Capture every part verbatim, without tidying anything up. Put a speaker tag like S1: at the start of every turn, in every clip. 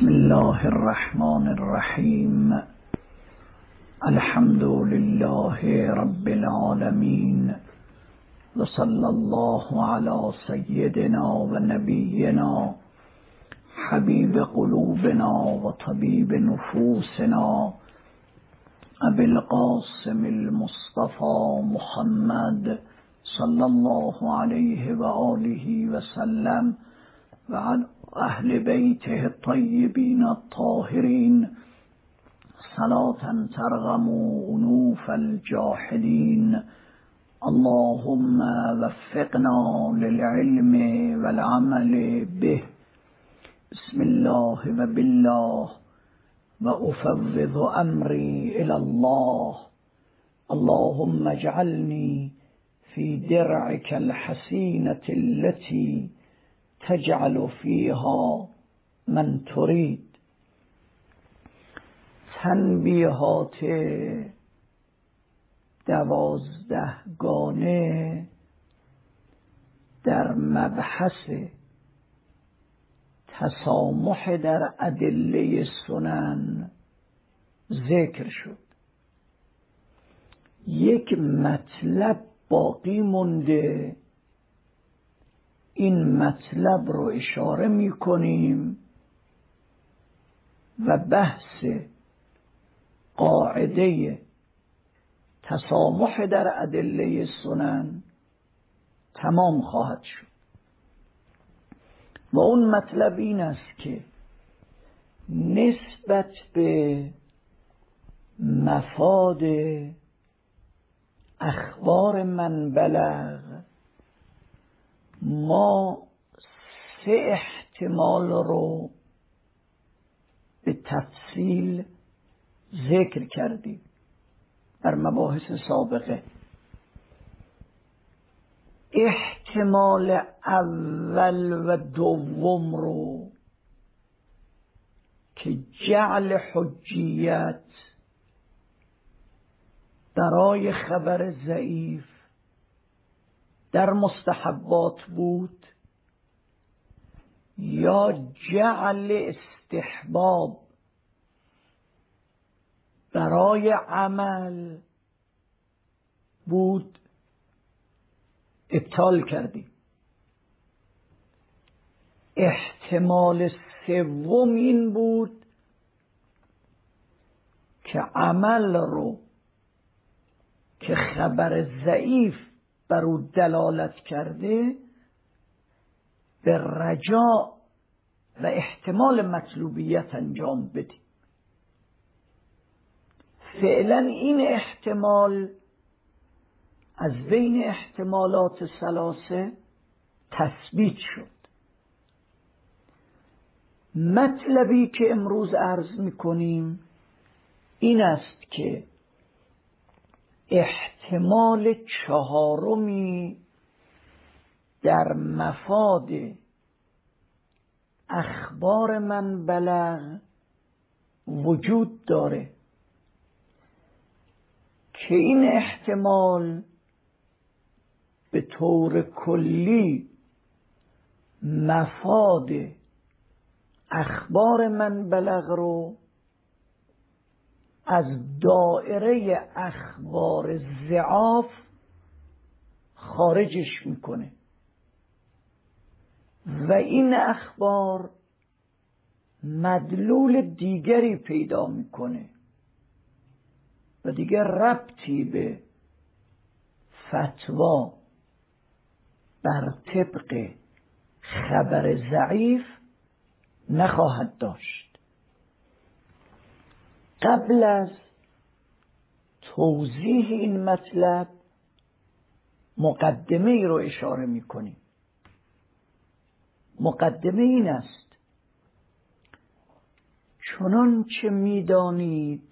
S1: بسم الله الرحمن الرحیم. الحمد لله رب العالمین و صلی الله علی سیدنا و نبینا حبیب قلوبنا و طبیب نفوسنا ابی القاسم المصطفى محمد صلی الله علیه و آله و سلم و علی اهل بیته الطیبین الطاهرین صلاة ترغم انوف الجاحدین. اللهم وفقنا للعلم والعمل به. بسم الله و بالله و افوض امری الی الله. اللهم اجعلنی فی درعک الحسینة التي تجعل فیها من ترید. تنبیهات دوازدهگانه در مبحث تسامح در ادله سنن ذکر شد. یک مطلب باقی مونده، این مطلب رو اشاره می کنیم و بحث قاعده تسامح در ادله سنن تمام خواهد شد و اون مطلب این است که نسبت به مفاد اخبار من بلغ ما سه احتمال رو به تفصیل ذکر کردیم در مباحث سابقه. احتمال اول و دوم رو که جعل حجیت برای خبر ضعیف در مستحبات بود یا جعل استحباب برای عمل بود ابطال کردیم. احتمال سوم این بود که عمل رو که خبر ضعیف بر او دلالت کرده به رجا و احتمال مطلوبیت انجام بدیم. فعلا این احتمال از بین احتمالات ثلاثه تثبیت شد. مطلبی که امروز عرض می‌کنیم این است که احتمال چهارمی در مفاد اخبار من بلغ وجود داره که این احتمال به طور کلی مفاد اخبار من بلغ رو از دائره اخبار ضعاف خارجش میکنه و این اخبار مدلول دیگری پیدا میکنه و دیگر ربطی به فتوا بر طبق خبر ضعیف نخواهد داشت. قبل از توضیح این مطلب مقدمه ای رو اشاره می کنیم. مقدمه این است: چنانچه می دانید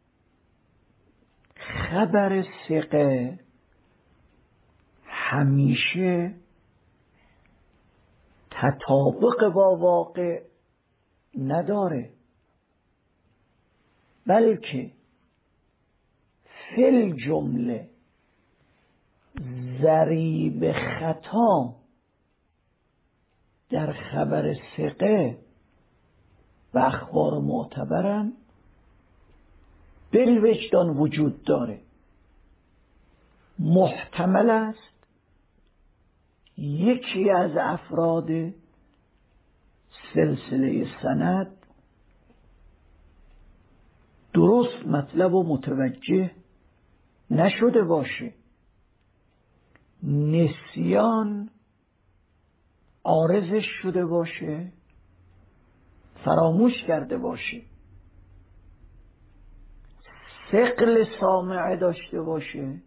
S1: خبر ثقه همیشه تطابق با واقع نداره، بلکه فی الجمله ضریب خطا در خبر ثقه و و اخبار معتبرم بالوجدان وجود داره. محتمل است یکی از افراد سلسله سند درست مطلب و متوجه نشده باشه، نسیان عارضش شده باشه، فراموش کرده باشه، ثقل سامعه داشته باشه،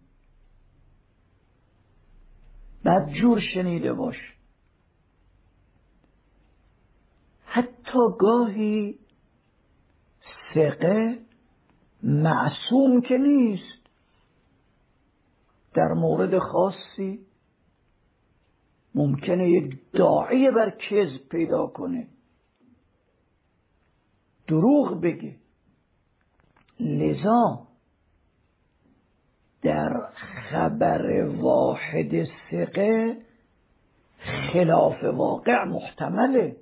S1: بدجور شنیده باشه. حتی گاهی ثقه معصوم که نیست، در مورد خاصی ممکنه یک داعی بر کذب پیدا کنه، دروغ بگه. لذا در خبر واحد ثقه خلاف واقع محتمله،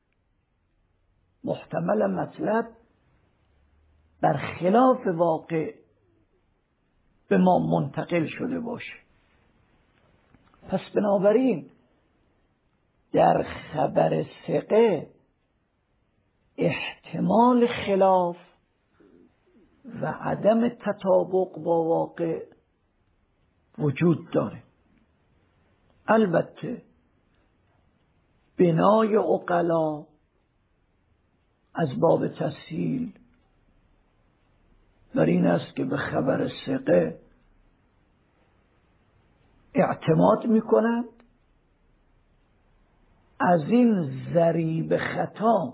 S1: محتمل مطلب بر خلاف واقع به ما منتقل شده باشه. پس بنابراین در خبر ثقه احتمال خلاف و عدم تطابق با واقع وجود داره. البته بنای عقلا از باب تسهیل بر این است که به خبر ثقه اعتماد میکنند، از این ضریب خطا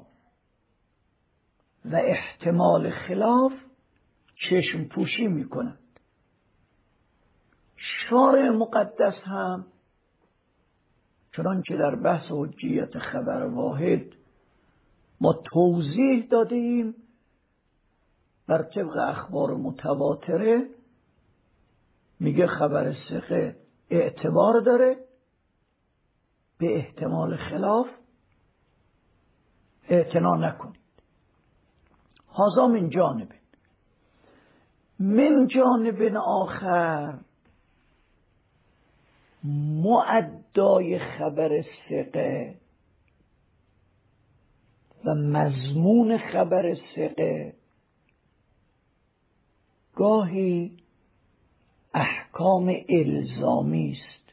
S1: و احتمال خلاف چشم پوشی میکنند. شارع مقدس هم چنانکه در بحث حجیت خبر واحد ما توضیح دادیم، بر طبق اخبار متواتره میگه خبر ثقه اعتبار داره، به احتمال خلاف اعتنا نکنید. هذا من جانب. من جانب آخر مؤدای خبر ثقه و مضمون خبر ثقه گاهی احکام الزامی است،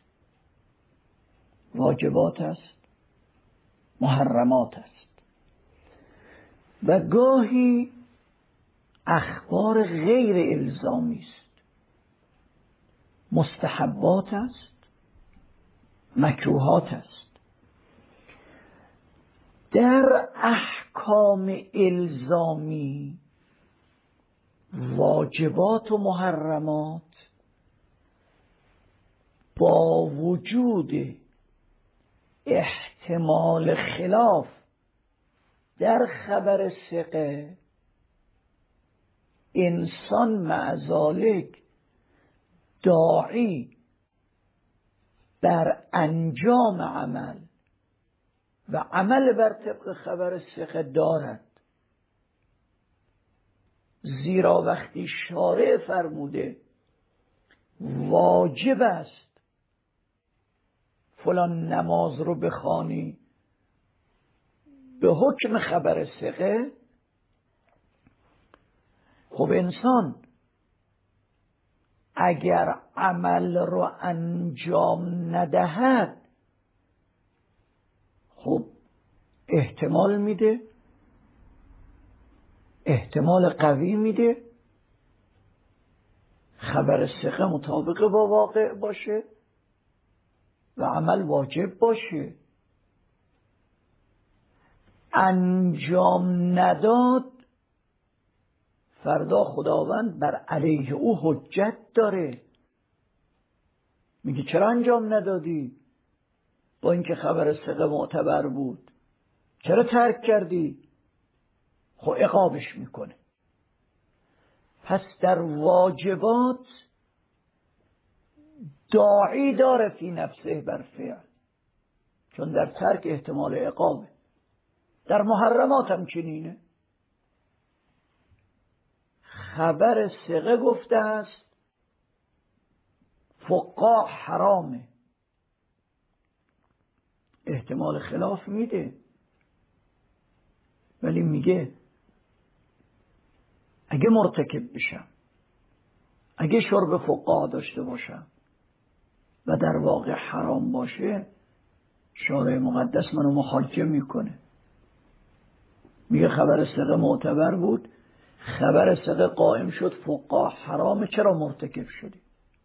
S1: واجبات است، محرمات است، و گاهی اخبار غیر الزامی است، مستحبات است، مکروهات است. در احکام الزامی واجبات و محرمات با وجود احتمال خلاف در خبر ثقه انسان مع ذالک داعی بر انجام عمل و عمل بر طبق خبر ثقه دارد. زیرا وقتی شارع فرموده واجب است فلان نماز رو بخوانی به حکم خبر ثقه، خب انسان اگر عمل رو انجام ندهد خب احتمال میده، احتمال قوی میده خبر ثقه مطابق با واقع باشه و عمل واجب باشه. انجام نداد، فردا خداوند بر علیه او حجت داره، میگه چرا انجام ندادی؟ با اینکه خبر ثقه معتبر بود چرا ترک کردی؟ خب عقابش میکنه. پس در واجبات داعی داره فی نفسه بر فعل، چون در ترک احتمال عقابه. در محرمات هم چنینه، خبر ثقه گفته است فقاع حرامه. احتمال خلاف میده، ولی میگه اگه مرتکب بشم، اگه شرب فقاع داشته باشم و در واقع حرام باشه، شارع مقدس منو محاکم میکنه. میگه خبر ثقه معتبر بود، خبر ثقه قائم شد فقاع حرامه، چرا مرتکب شدی؟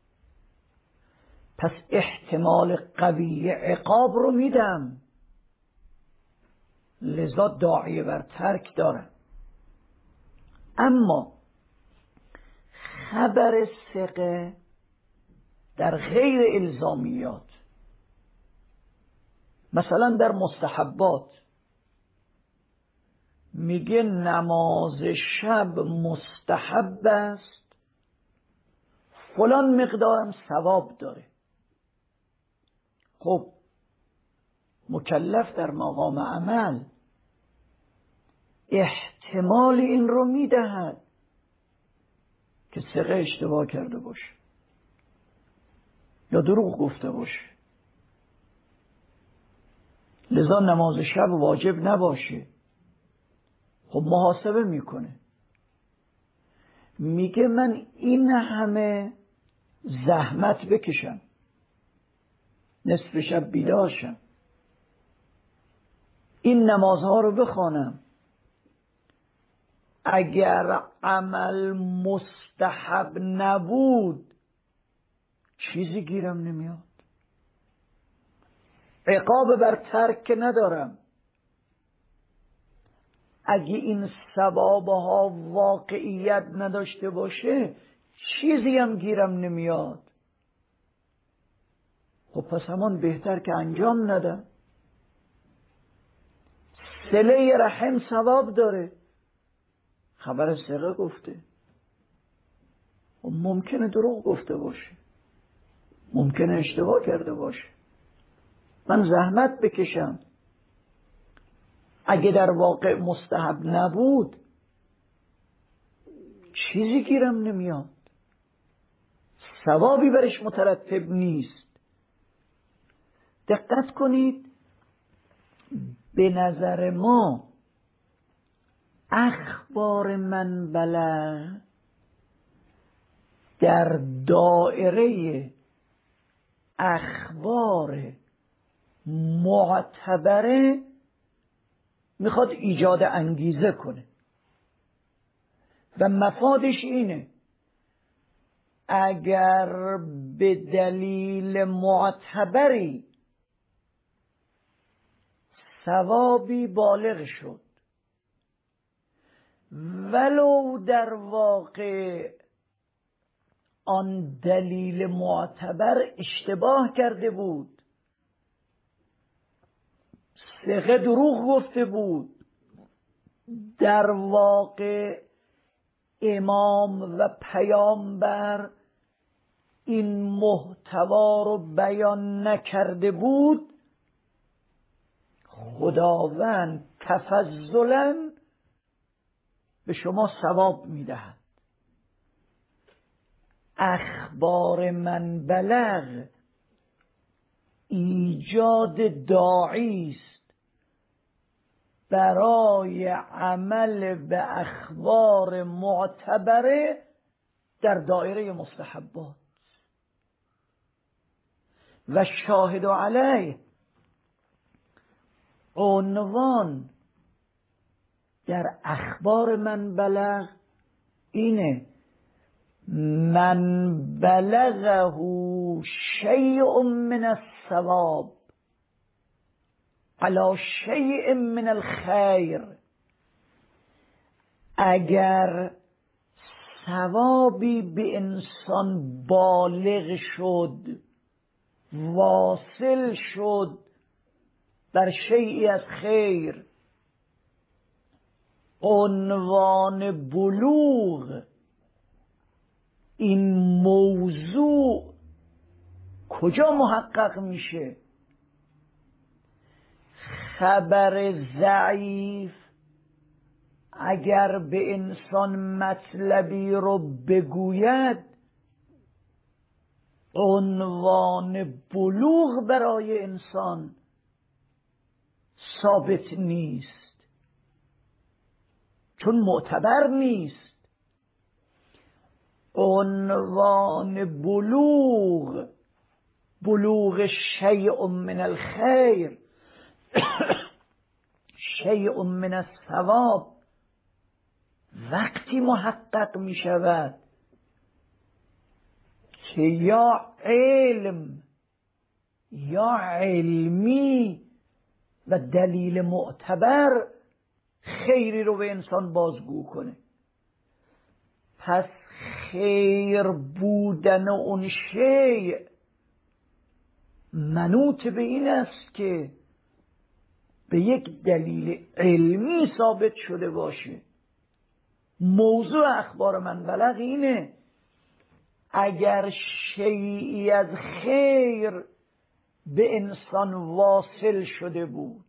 S1: پس احتمال قوی عقاب رو میدم، لذا داعیه بر ترک دارم. اما خبر ثقه در غیر الزامیات، مثلا در مستحبات، میگه نماز شب مستحب است، فلان مقدارم ثواب داره. خب مکلف در مقام عمل احتمال این رو میدهد که ثقه اشتباه کرده باشه یا دروغ گفته باشه، لذا نماز شب واجب نباشه. خب محاسبه میکنه، میگه من این همه زحمت بکشم، نصف شب بیدار شم، این نمازها رو بخوانم، اگر عمل مستحب نبود چیزی گیرم نمیاد، عقاب بر ترک ندارم. اگه این ثوابها واقعیت نداشته باشه چیزی هم گیرم نمیاد. خب پس همان بهتر که انجام ندم. صله رحم ثواب داره، خبر ثقه گفته. ممکنه دروغ گفته باشه، ممکنه اشتباه کرده باشه، من زحمت بکشم، اگه در واقع مستحب نبود چیزی گیرم نمیاد، ثوابی برش مترتب نیست. دقت کنید، به نظر ما اخبار من بلغ در دائره اخبار معتبره میخواد ایجاد انگیزه کنه و مفادش اینه اگر به دلیل معتبری ثوابی بالغ شد ولو در واقع آن دلیل معتبر اشتباه کرده بود، ثقه دروغ گفته بود، در واقع امام و پیامبر این محتوا رو بیان نکرده بود، خداوند تفضلاً به شما ثواب میدهد. اخبار من بلغ ایجاد داعی است برای عمل به اخبار معتبره در دایره مستحبات و شاهد علیه. عنوان در اخبار من بلغ اینه من بلغه شیء من الثواب علی شیء من الخیر. اگر ثوابی به انسان بالغ شد، واصل شد در شیئی از خیر، عنوان بلوغ این موضوع کجا محقق میشه؟ خبر ضعیف اگر به انسان مطلبی رو بگوید عنوان بلوغ برای انسان ثابت نیست، چون معتبر نیست. عنوان بلوغ، بلوغ شیء من الخیر شیء من الثواب، وقتی محقق می شود که یا علم یا علمی و دلیل معتبر خیری رو به انسان بازگو کنه. پس خیر بودن اون شیء منوط به این است که به یک دلیل علمی ثابت شده باشه. موضوع اخبار من بلغ اینه اگر شیئی از خیر به انسان واصل شده بود،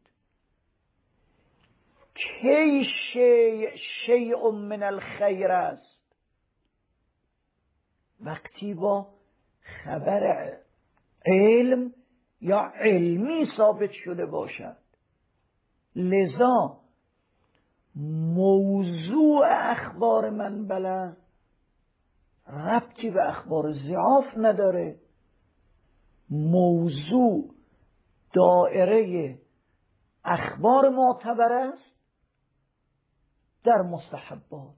S1: کی شیء شیء من الخیر است؟ وقتی با خبر علم یا علمی ثابت شده باشد. لذا موضوع اخبار من بلغ ربطی به اخبار ضعاف نداره. موضوع دائره اخبار معتبر است در مستحبات.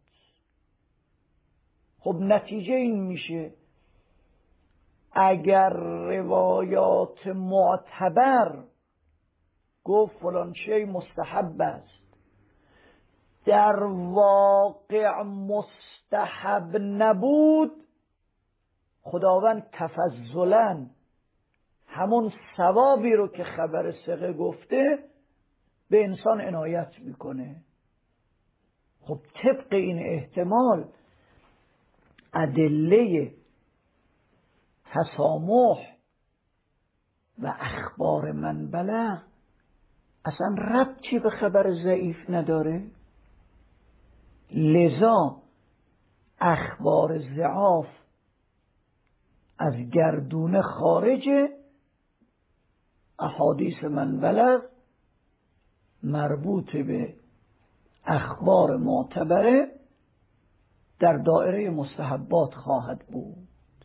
S1: خب نتیجه این میشه اگر روایات معتبر گفت فلان شی مستحب است، در واقع مستحب نبود، خداوند تفضلاً همون ثوابی رو که خبر ثقه گفته به انسان عنایت میکنه. خب طبق این احتمال ادله تسامح و اخبار من بلغ اصلا ربطی به خبر ضعیف نداره. لذا اخبار ضعاف از گردونه خارجه، احادیث من بلغ مربوط به اخبار معتبره در دایره مستحبات خواهد بود.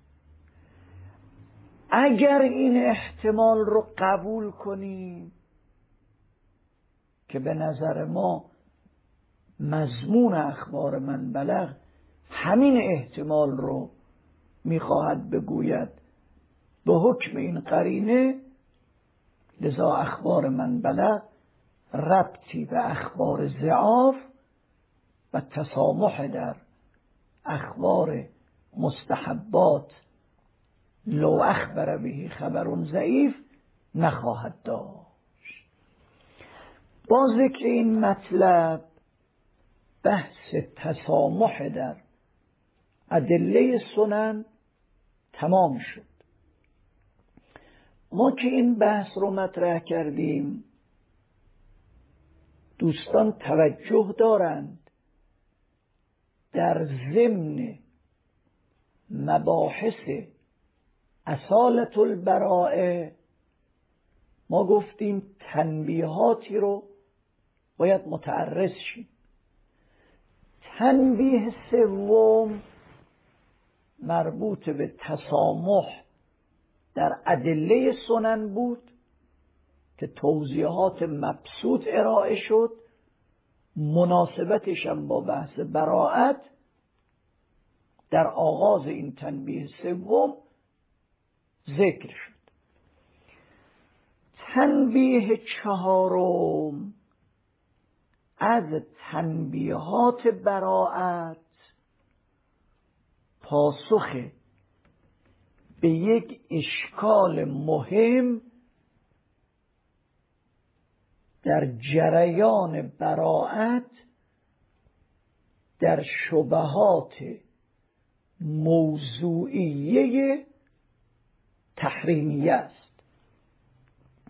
S1: اگر این احتمال رو قبول کنیم که به نظر ما مضمون اخبار من بلغ همین احتمال رو میخواهد بگوید به حکم این قرینه، لذا اخبار من بلغ ربطی به اخبار ضعاف و تسامح در اخبار مستحبات لو اخبر به خبر ضعیف نخواهد داشت. با ذکر این مطلب بحث تسامح در ادله سنن تمام شد. ما که این بحث رو مطرح کردیم دوستان توجه دارند در ضمن مباحث اصالة البراءه ما گفتیم تنبیهاتی رو باید متعرض شیم. تنبیه سوم مربوط به تسامح در ادله سنن بود که توضیحات مبسوط ارائه شد، مناسبتش هم با بحث براءت در آغاز این تنبیه سوم ذکر شد. تنبیه چهارم از تنبیهات براءت پاسخ به یک اشکال مهم در جریان براءت در شبهات موضوعیه تحریمیه است.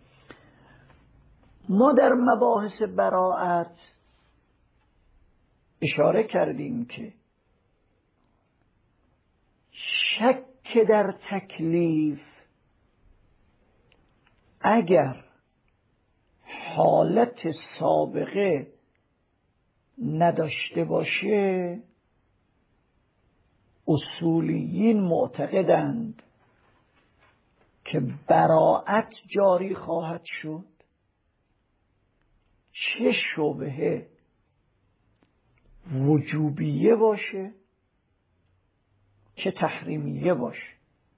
S1: ما در مباحث براءت اشاره کردیم که شک در تکلیف اگر حالت سابقه نداشته باشه اصولیین معتقدند که براءت جاری خواهد شد، چه شبهه وجوبیه باشه چه تحریمیه باشه،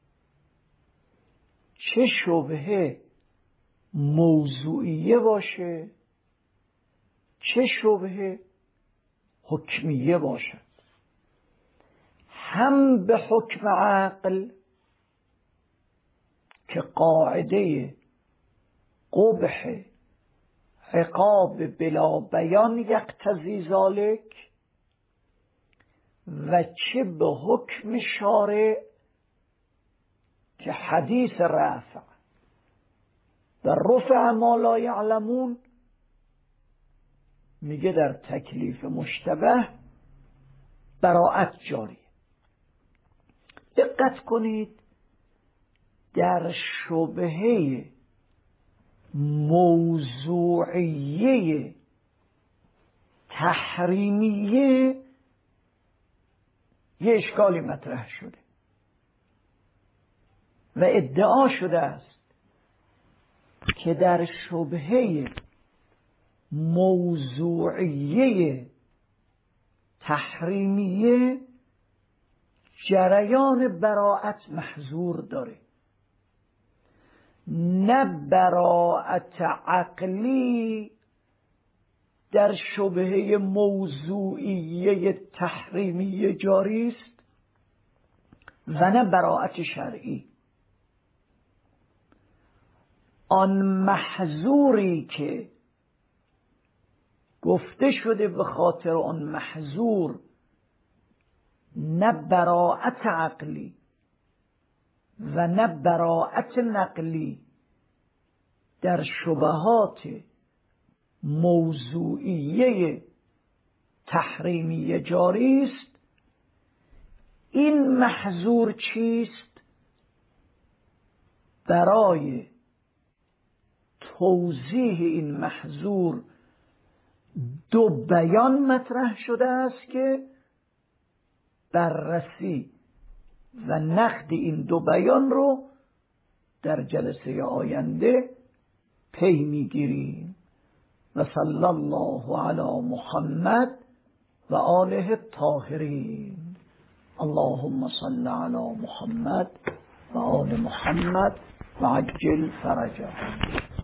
S1: چه شبهه موضوعیه باشه چه شبهه حکمیه باشد. هم به حکم عقل که قاعده قبح عقاب بلا بیان یقتضی ذالک، و چه به حکم شارع که حدیث رفع و رفع ما لا یعلمون میگه در تکلیف مشتبه براءت جاری. دقت کنید در شبهه موضوعیه تحریمیه یه اشکالی مطرح شده و ادعا شده است که در شبهه موضوعیه تحریمیه جریان براءت محظور داره، نه براءت عقلی در شبهه موضوعیه تحریمیه جاری است و نه براءت شرعی. آن محظوری که گفته شده به خاطر آن محظور نه براءت عقلی و نه براءت نقلی در شبهات موضوعیه تحریمیه جاری است، این محظور چیست؟ برای توضیح این محظور دو بیان مطرح شده است که بررسی و نقد این دو بیان رو در جلسه آینده پی میگیریم. و صلی الله علی محمد و آله الطاهرین. اللهم صل علی محمد و آل محمد و عجل فرجهم.